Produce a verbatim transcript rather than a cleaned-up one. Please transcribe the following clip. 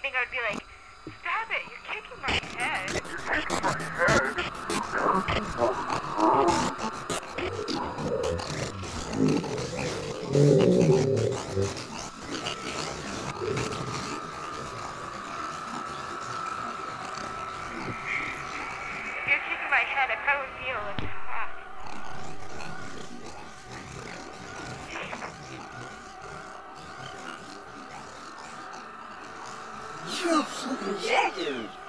I'd be like, stop it, you're kicking my head. If you're kicking my head, I probably feel it's hot. You're fucking yeah, dude.